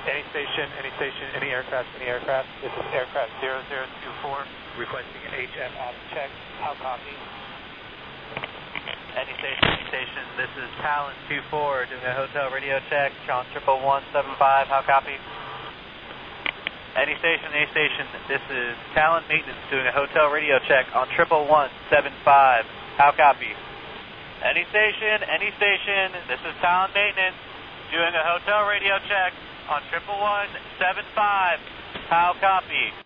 any aircraft. This is aircraft 0024 requesting HM off check. How copy? Any station, this is Talon 24 doing a hotel radio check, on 11175, how copy? Any station, this is Talon Maintenance doing a hotel radio check on 11175, how copy? Any station, this is Talon Maintenance doing a hotel radio check on 11175, how copy?